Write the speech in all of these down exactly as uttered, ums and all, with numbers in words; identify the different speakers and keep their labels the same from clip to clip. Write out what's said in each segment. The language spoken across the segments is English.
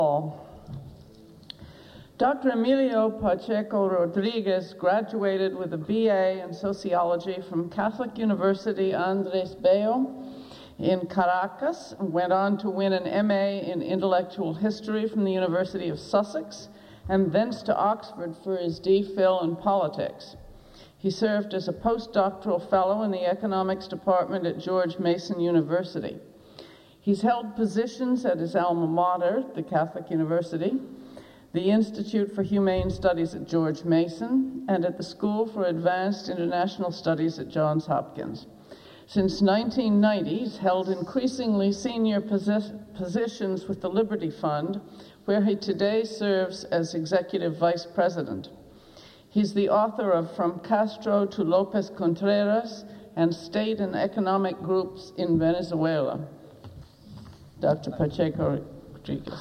Speaker 1: Doctor Emilio Pacheco Rodriguez graduated with a B A in sociology from Catholic University Andres Bello in Caracas, and went on to win an M A in intellectual history from the University of Sussex, and thence to Oxford for his D Phil in politics. He served as a postdoctoral fellow in the economics department at George Mason University. He's held positions at his alma mater, the Catholic University, the Institute for Humane Studies at George Mason, and at the School for Advanced International Studies at Johns Hopkins. Since nineteen ninety, he's held increasingly senior posi- positions with the Liberty Fund, where he today serves as executive vice president. He's the author of From Castro to Lopez Contreras and State and Economic Groups in Venezuela. Doctor Pacheco Rodriguez.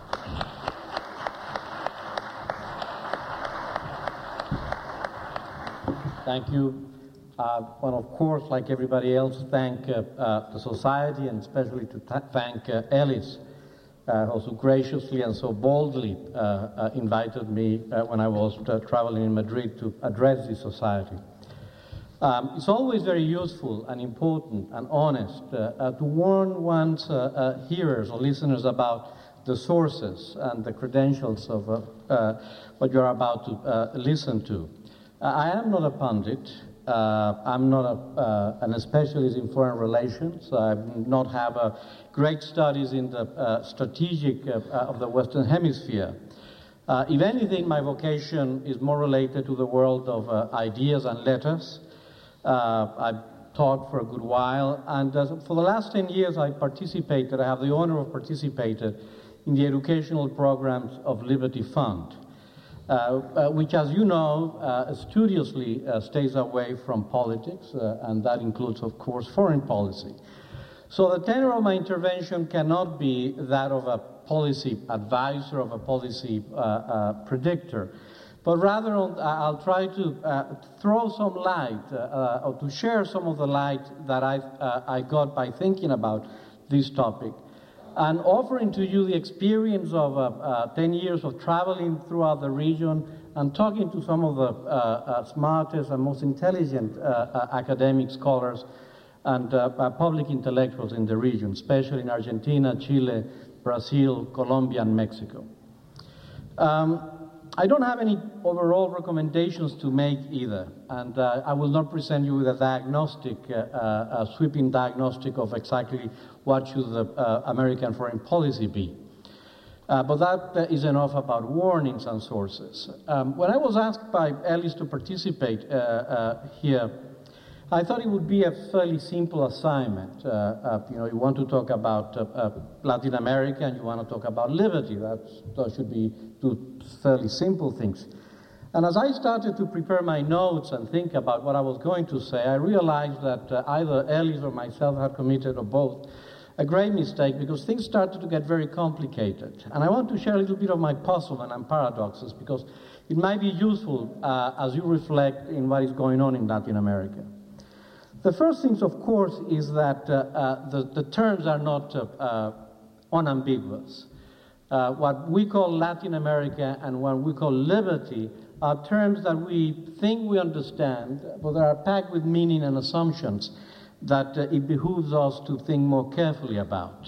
Speaker 2: Thank you. Uh, well, of course, like everybody else, thank uh, uh, the Society, and especially to th- thank uh, Ellis, uh, who so graciously and so boldly uh, uh, invited me uh, when I was uh, traveling in Madrid to address the Society. Um, it's always very useful and important and honest uh, uh, to warn one's uh, uh, hearers or listeners about the sources and the credentials of uh, uh, what you're about to uh, listen to. Uh, I am not a pundit. Uh, I'm not a, uh, an specialist in foreign relations. I do not have uh, great studies in the uh, strategic uh, uh, of the Western Hemisphere. Uh, if anything, my vocation is more related to the world of uh, ideas and letters. Uh, I've taught for a good while, and uh, for the last ten years I participated, I have the honor of participating in the educational programs of Liberty Fund. Uh, uh, which, as you know, uh, studiously uh, stays away from politics, uh, and that includes, of course, foreign policy. So the tenor of my intervention cannot be that of a policy advisor, of a policy uh, uh, predictor, but rather on, I'll try to uh, throw some light, uh, uh, or to share some of the light that I've, uh, I got by thinking about this topic, and offering to you the experience of uh, uh, ten years of traveling throughout the region and talking to some of the uh, uh, smartest and most intelligent uh, uh, academic scholars and uh, uh, public intellectuals in the region, especially in Argentina, Chile, Brazil, Colombia, and Mexico. Um, I don't have any overall recommendations to make either, and uh, I will not present you with a diagnostic, uh, uh, a sweeping diagnostic of exactly what should the uh, American foreign policy be. Uh, but that uh, is enough about warnings and sources. Um, when I was asked by Ellis to participate uh, uh, here, I thought it would be a fairly simple assignment. Uh, uh, you know, you want to talk about uh, uh, Latin America and you want to talk about liberty. That's, that should be two fairly simple things. And as I started to prepare my notes and think about what I was going to say, I realized that uh, either Ellis or myself had committed, or both, a great mistake, because things started to get very complicated. And I want to share a little bit of my puzzlement and paradoxes, because it might be useful uh, as you reflect in what is going on in Latin America. The first thing, of course, is that uh, uh, the, the terms are not uh, uh, unambiguous. Uh, what we call Latin America and what we call liberty are terms that we think we understand, but they are packed with meaning and assumptions that uh, it behooves us to think more carefully about.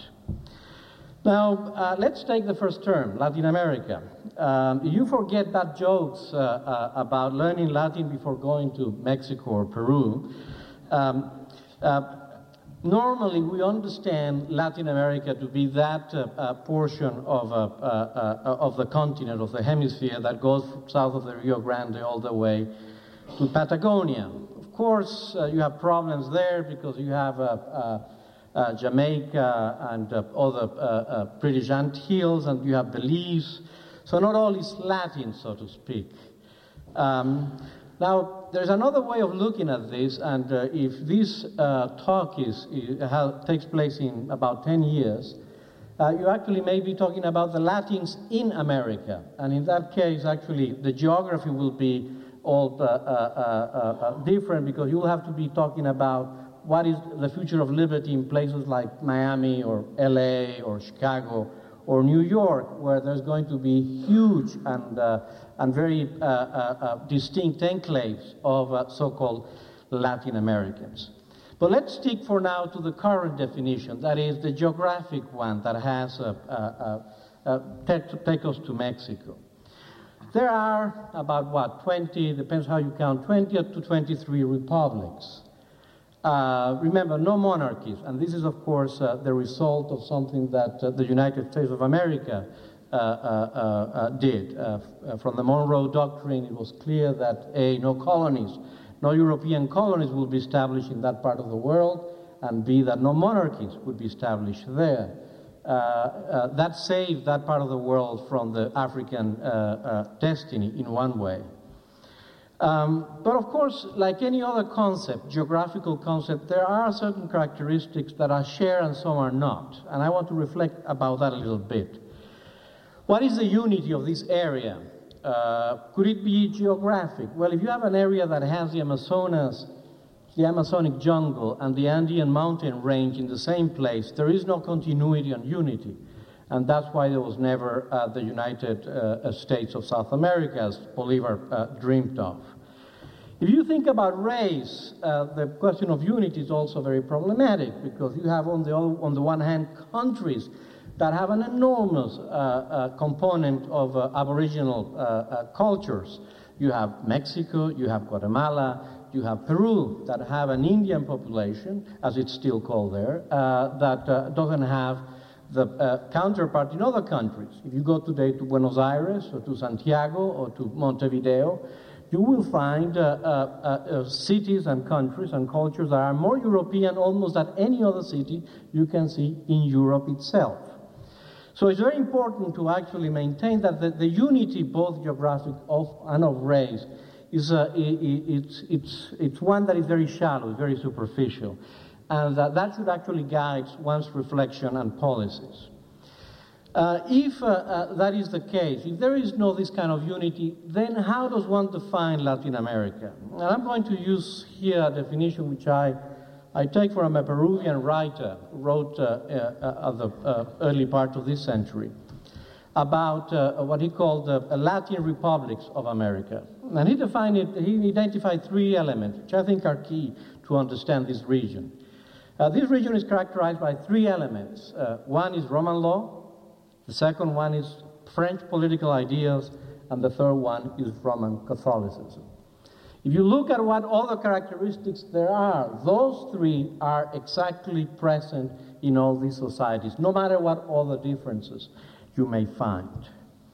Speaker 2: Now, uh, let's take the first term, Latin America. Um, you forget that jokes uh, uh, about learning Latin before going to Mexico or Peru. Um, uh, normally, we understand Latin America to be that uh, uh, portion of, uh, uh, uh, of the continent, of the hemisphere, that goes south of the Rio Grande all the way to Patagonia. Of course, uh, you have problems there because you have uh, uh, uh, Jamaica and uh, other uh, uh, British Antilles, and you have Belize. So not all is Latin, so to speak. Um, Now, there's another way of looking at this, and uh, if this uh, talk is, is how, takes place in about ten years, uh, you actually may be talking about the Latins in America. And in that case, actually, the geography will be all uh, uh, uh, uh, different, because you will have to be talking about what is the future of liberty in places like Miami or L A or Chicago or New York, where there's going to be huge and, uh, and very uh, uh, uh, distinct enclaves of uh, so-called Latin Americans. But let's stick for now to the current definition, that is the geographic one that has uh, uh, uh, take, take us to Mexico. There are about, what, twenty, depends how you count, twenty to twenty-three republics. Uh, remember, no monarchies, and this is, of course, uh, the result of something that uh, the United States of America uh, uh, uh, did. Uh, from the Monroe Doctrine, it was clear that, A, no colonies, no European colonies will be established in that part of the world, and B, that no monarchies would be established there. Uh, uh, that saved that part of the world from the African uh, uh, destiny in one way. Um, but of course, like any other concept, geographical concept, there are certain characteristics that are shared and some are not. And I want to reflect about that a little bit. What is the unity of this area? Uh, could it be geographic? Well, if you have an area that has the Amazonas, the Amazonic jungle, and the Andean mountain range in the same place, there is no continuity and unity. And that's why there was never uh, the United uh, States of South America, as Bolivar uh, dreamed of. If you think about race, uh, the question of unity is also very problematic, because you have on the, on the one hand countries that have an enormous uh, uh, component of uh, aboriginal uh, uh, cultures. You have Mexico, you have Guatemala, you have Peru, that have an Indian population, as it's still called there, uh, that uh, doesn't have the uh, counterpart in other countries. If you go today to Buenos Aires or to Santiago or to Montevideo, you will find uh, uh, uh, cities and countries and cultures that are more European almost than any other city you can see in Europe itself. So it's very important to actually maintain that the, the unity, both geographic of, and of race, is uh, it, it's, it's, it's one that is very shallow, very superficial. And that, that should actually guide one's reflection and policies. Uh, if uh, uh, that is the case, if there is no this kind of unity, then how does one define Latin America? And I'm going to use here a definition which I, I take from a Peruvian writer who wrote uh, uh, at the uh, early part of this century about uh, what he called the uh, Latin republics of America. And he defined it, he identified three elements, which I think are key to understand this region. Uh, this region is characterized by three elements. Uh, one is Roman law, the second one is French political ideas, and the third one is Roman Catholicism. If you look at what other characteristics there are, those three are exactly present in all these societies, no matter what other differences you may find.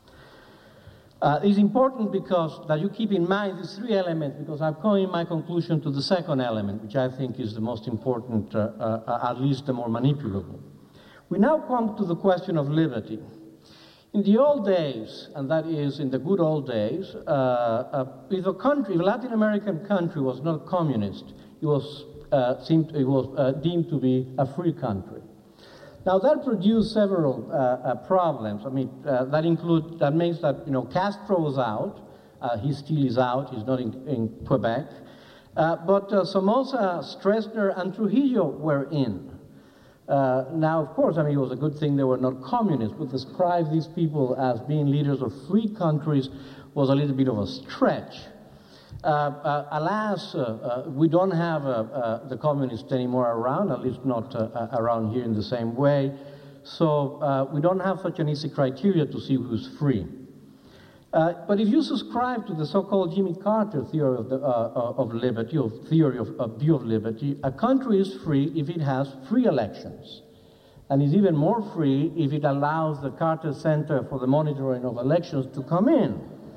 Speaker 2: Uh, it's important because that you keep in mind these three elements, because I'm coming in my conclusion to the second element, which I think is the most important, uh, uh, at least the more manipulable. We now come to the question of liberty. In the old days, and that is in the good old days, uh, uh, if a country, if a Latin American country was not communist, it was, uh, seemed, it was uh, deemed to be a free country. Now that produced several uh, uh, problems. I mean, uh, that include that means that you know Castro was out, uh, he still is out. He's not in, in Quebec, uh, but uh, Somoza, Stroessner, and Trujillo were in. Uh, now, of course, I mean it was a good thing they were not communists, but describe these people as being leaders of free countries was a little bit of a stretch. Uh, uh, alas, uh, uh, we don't have uh, uh, the communists anymore around, at least not uh, uh, around here in the same way. So uh, we don't have such an easy criteria to see who's free. Uh, but if you subscribe to the so-called Jimmy Carter theory of, the, uh, of liberty, or theory of, of view of liberty, a country is free if it has free elections. And is even more free if it allows the Carter Center for the Monitoring of Elections to come in.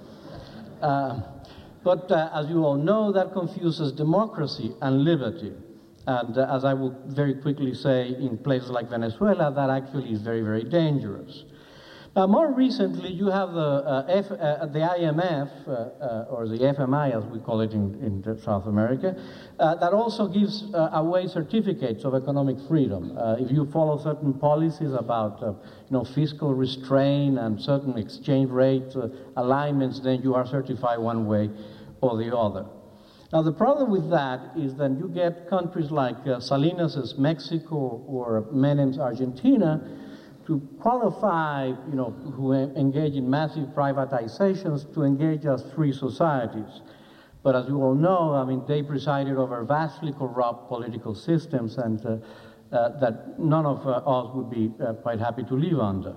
Speaker 2: Uh, But uh, as you all know, that confuses democracy and liberty. And uh, as I will very quickly say, in places like Venezuela, that actually is very, very dangerous. Now, more recently, you have the, uh, F, uh, the I M F, uh, uh, or the F M I, as we call it in, in South America, uh, that also gives uh, away certificates of economic freedom. Uh, if you follow certain policies about uh, you know, fiscal restraint and certain exchange rate uh, alignments, then you are certified one way or the other. Now, the problem with that is that you get countries like uh, Salinas' Mexico or Menem's Argentina to qualify, you know, who engage in massive privatizations to engage as free societies. But as you all know, I mean, they presided over vastly corrupt political systems and uh, uh, that none of uh, us would be uh, quite happy to live under.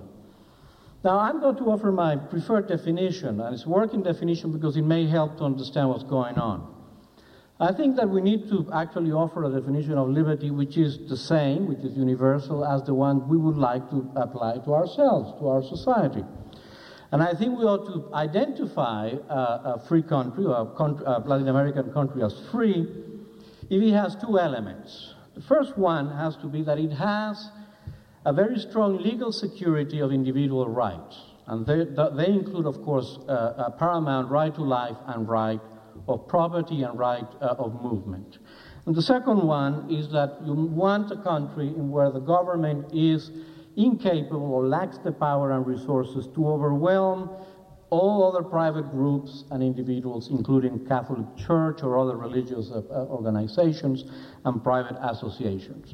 Speaker 2: Now, I'm going to offer my preferred definition, and it's a working definition because it may help to understand what's going on. I think that we need to actually offer a definition of liberty which is the same, which is universal, as the one we would like to apply to ourselves, to our society. And I think we ought to identify uh, a free country, or a, country, a Latin American country, as free if it has two elements. The first one has to be that it has a very strong legal security of individual rights. And they, they include, of course, uh, a paramount right to life and right of property and right uh, of movement. And the second one is that you want a country in where the government is incapable or lacks the power and resources to overwhelm all other private groups and individuals, including Catholic Church or other religious uh, organizations and private associations.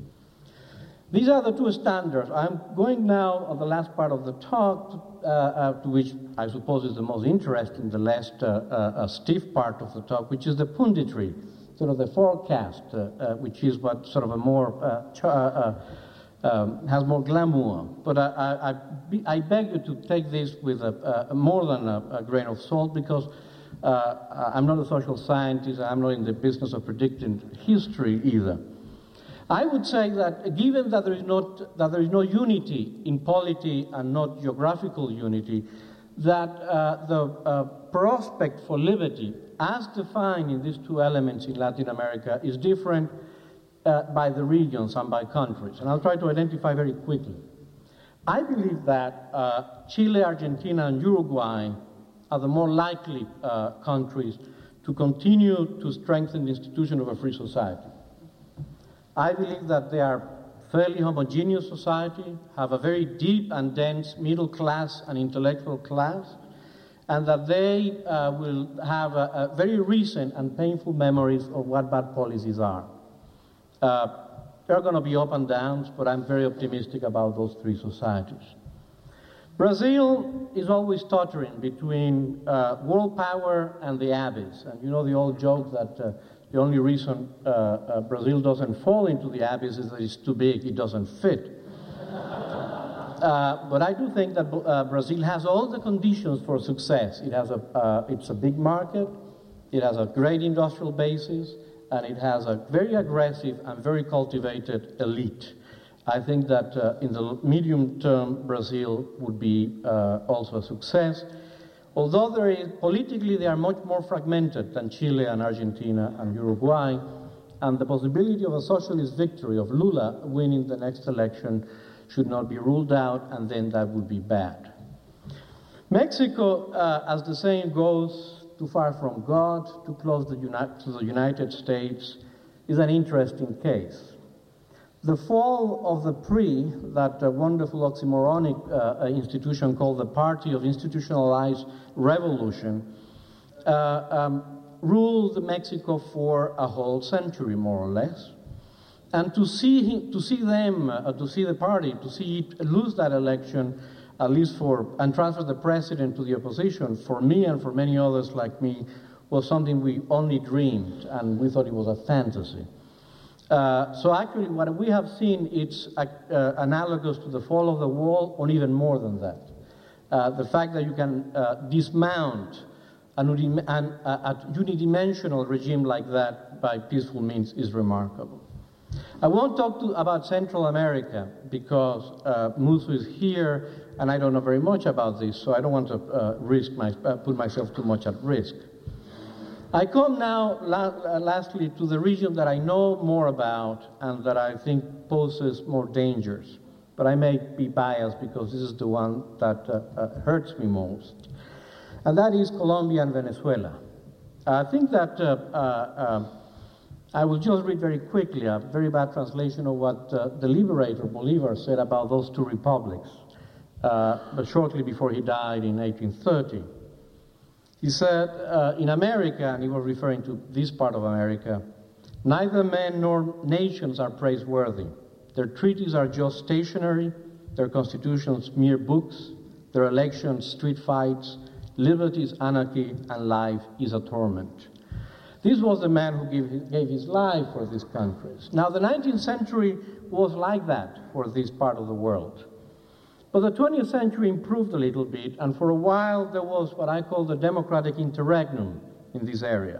Speaker 2: These are the two standards. I'm going now on the last part of the talk, uh, uh, to which I suppose is the most interesting, the last uh, uh, stiff part of the talk, which is the punditry, sort of the forecast, uh, uh, which is what sort of a more, uh, ch- uh, uh, um, has more glamour. But I, I, I, be, I beg you to take this with a, uh, more than a, a grain of salt, because uh, I'm not a social scientist, I'm not in the business of predicting history either. I would say that given that there is not that there is no unity in polity and not geographical unity, that uh, the uh, prospect for liberty, as defined in these two elements in Latin America, is different uh, by the regions and by countries. And I'll try to identify very quickly. I believe that uh, Chile, Argentina, and Uruguay are the more likely uh, countries to continue to strengthen the institution of a free society. I believe that they are fairly homogeneous society, have a very deep and dense middle class and intellectual class, and that they uh, will have a, a very recent and painful memories of what bad policies are. Uh, there are going to be up and downs, but I'm very optimistic about those three societies. Brazil is always tottering between uh, world power and the abyss. And you know the old joke that uh, the only reason uh, uh, Brazil doesn't fall into the abyss is that it's too big, it doesn't fit. uh, but I do think that uh, Brazil has all the conditions for success. It has a, uh, it's a big market, it has a great industrial basis, and it has a very aggressive and very cultivated elite. I think that uh, in the medium term, Brazil would be uh, also a success. Although there is, politically they are much more fragmented than Chile and Argentina and Uruguay, and the possibility of a socialist victory of Lula winning the next election should not be ruled out, and then that would be bad. Mexico, uh, as the saying goes, too far from God, too close to, uni- to the United States, is an interesting case. The fall of the P R I, that uh, wonderful oxymoronic uh, institution called the Party of Institutionalized Revolution, uh, um, ruled Mexico for a whole century, more or less. And to see to see them, uh, to see the party, to see it lose that election, at least for, and transfer the president to the opposition, for me and for many others like me, was something we only dreamed, and we thought it was a fantasy. Uh, so actually what we have seen is uh, uh, analogous to the fall of the wall, or even more than that. Uh, the fact that you can uh, dismount an, an, a unidimensional regime like that by peaceful means is remarkable. I won't talk to, about Central America because uh, Musu is here and I don't know very much about this, so I don't want to uh, risk my, uh, put myself too much at risk. I come now, la- lastly, to the region that I know more about and that I think poses more dangers. But I may be biased because this is the one that uh, uh, hurts me most. And that is Colombia and Venezuela. I think that uh, uh, uh, I will just read very quickly a very bad translation of what uh, the liberator Bolivar said about those two republics, uh, but shortly before he died in eighteen thirty. He said, uh, in America, and he was referring to this part of America, neither men nor nations are praiseworthy. Their treaties are just stationary, their constitutions mere books, their elections street fights, liberty is anarchy, and life is a torment. This was the man who gave his, gave his life for these countries. Now, the nineteenth century was like that for this part of the world. But the twentieth century improved a little bit, and for a while there was what I call the democratic interregnum in this area.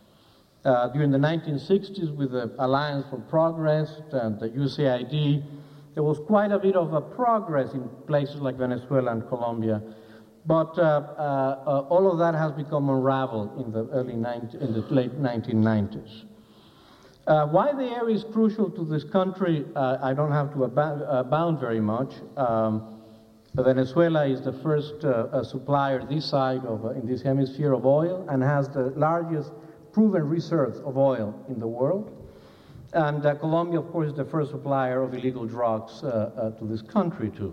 Speaker 2: Uh, during the nineteen sixties, with the Alliance for Progress and the U S A I D, there was quite a bit of a progress in places like Venezuela and Colombia. But uh, uh, uh, all of that has become unraveled in the early ninety, in the late nineteen nineties. Uh, why the area is crucial to this country, uh, I don't have to abound, abound very much. Um, Venezuela is the first uh, uh, supplier this side of, uh, in this hemisphere of oil, and has the largest proven reserves of oil in the world. And uh, Colombia, of course, is the first supplier of illegal drugs uh, uh, to this country, too.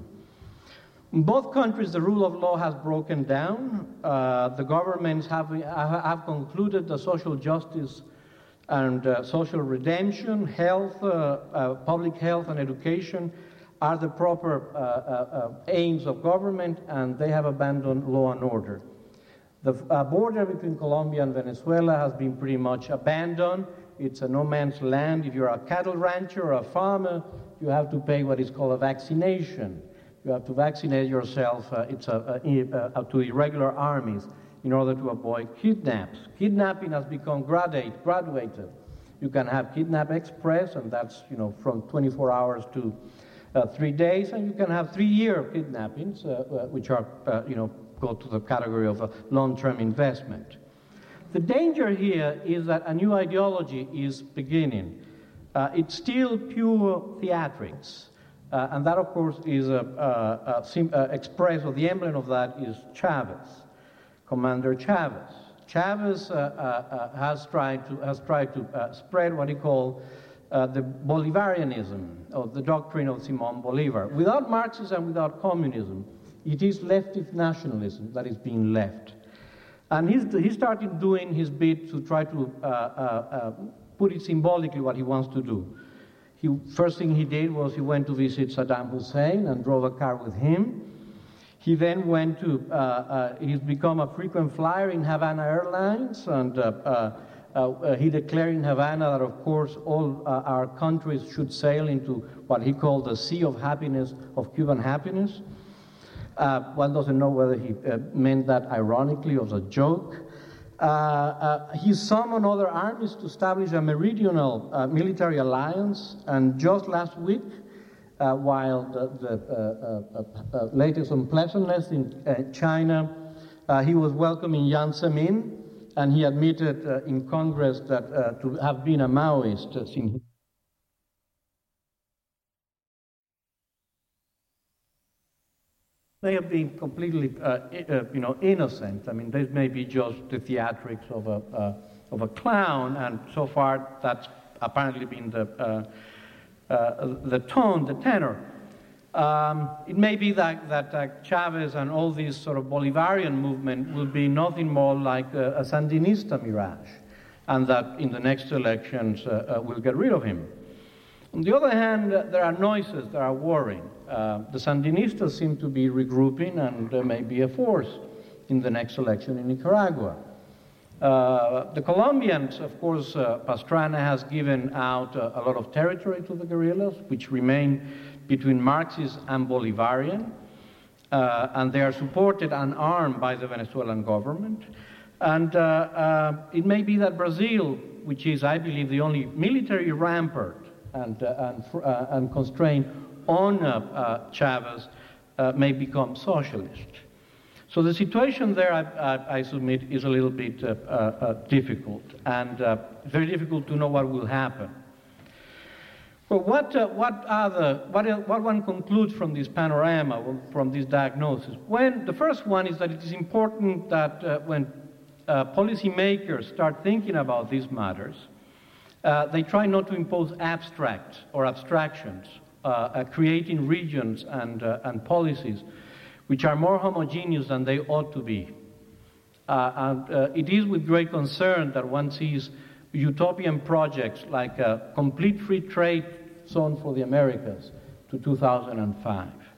Speaker 2: In both countries, the rule of law has broken down. Uh, the governments have, have concluded that social justice and uh, social redemption, health, uh, uh, public health and education are the proper uh, uh, uh, aims of government, and they have abandoned law and order. The uh, border between Colombia and Venezuela has been pretty much abandoned. It's a no man's land. If you're a cattle rancher or a farmer, you have to pay what is called a vaccination. You have to vaccinate yourself uh, it's a, a, a, to irregular armies in order to avoid kidnaps. Kidnapping has become graduate, graduated. You can have Kidnap Express, and that's, you know, from twenty-four hours to uh, three days, and you can have three-year kidnappings, uh, uh, which are, uh, you know, go to the category of a long-term investment. The danger here is that a new ideology is beginning. Uh, it's still pure theatrics. Uh, and that, of course, is a, a, a sim, uh, express, or the emblem of that is Chavez, Commander Chavez. Chavez uh, uh, uh, has tried to, has tried to uh, spread what he called uh, the Bolivarianism, or the doctrine of Simón Bolívar. Without Marxism, without communism, it is leftist nationalism that is being left. And he's, he started doing his bit to try to uh, uh, uh, put it symbolically what he wants to do. He, first thing he did was he went to visit Saddam Hussein and drove a car with him. He then went to, uh, uh, he's become a frequent flyer in Havana Airlines, and uh, uh, uh, he declared in Havana that, of course, all uh, our countries should sail into what he called the sea of happiness, of Cuban happiness. Uh, one doesn't know whether he uh, meant that ironically or as a joke. Uh, uh, he summoned other armies to establish a meridional uh, military alliance, and just last week, uh, while the, the uh, uh, uh, latest unpleasantness in uh, China, uh, he was welcoming Jiang Zemin, and he admitted uh, in Congress that uh, to have been a Maoist uh, since may have been completely, uh, uh, you know, innocent. I mean, this may be just the theatrics of a uh, of a clown, and so far that's apparently been the uh, uh, the tone, the tenor. Um, it may be that that uh, Chavez and all this sort of Bolivarian movement will be nothing more like a, a Sandinista mirage, and that in the next elections uh, uh, we'll get rid of him. On the other hand, uh, there are noises that are worrying. Uh, the Sandinistas seem to be regrouping, and there may be a force in the next election in Nicaragua. Uh, the Colombians, of course, uh, Pastrana has given out uh, a lot of territory to the guerrillas, which remain between Marxist and Bolivarian, uh, and they are supported and armed by the Venezuelan government. And uh, uh, it may be that Brazil, which is, I believe, the only military rampart and, uh, and, uh, and constraint on uh, uh, Chavez, uh, may become socialist. So the situation there, I, I, I submit, is a little bit uh, uh, uh, difficult, and uh, very difficult to know what will happen. But what, uh, what, are the, what, what one concludes from this panorama, from this diagnosis? When, the first one is that it is important that uh, when uh, policymakers start thinking about these matters, uh, they try not to impose abstract or abstractions, uh, uh, creating regions and, uh, and policies which are more homogeneous than they ought to be. Uh, and uh, it is with great concern that one sees utopian projects like a complete free trade zone for the Americas to two thousand five.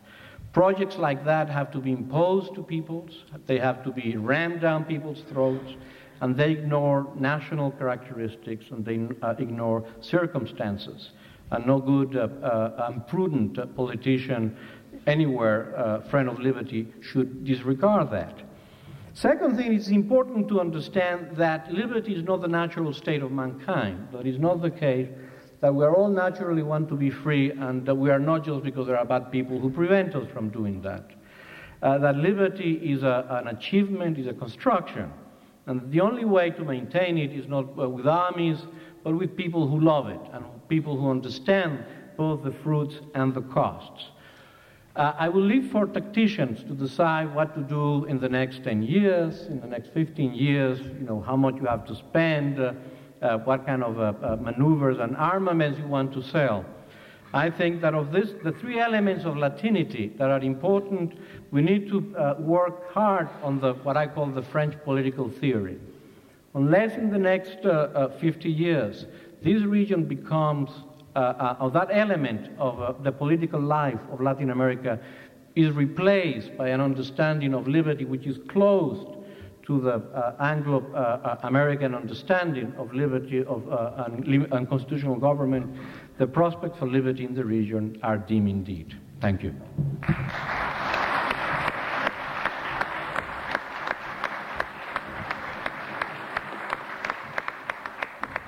Speaker 2: Projects like that have to be imposed to peoples, they have to be rammed down people's throats, and they ignore national characteristics and they uh, ignore circumstances. And no good, uh, uh, um, prudent uh, politician anywhere, uh, friend of liberty, should disregard that. Second thing, it's important to understand that liberty is not the natural state of mankind. That is not the case that we are all naturally want to be free, and that we are not just because there are bad people who prevent us from doing that. Uh, that liberty is a, an achievement, is a construction, and the only way to maintain it is not uh, with armies, but with people who love it, and people who understand both the fruits and the costs. Uh, I will leave for tacticians to decide what to do in the next ten years, in the next fifteen years, you know, how much you have to spend, uh, uh, what kind of uh, uh, maneuvers and armaments you want to sell. I think that of this, the three elements of Latinity that are important, we need to uh, work hard on the, what I call the French political theory. Unless in the next uh, uh, fifty years, this region becomes Uh, uh, of that element of uh, the political life of Latin America is replaced by an understanding of liberty which is closed to the uh, Anglo-American uh, understanding of liberty of, uh, and, and constitutional government, the prospects for liberty in the region are dim indeed. Thank you.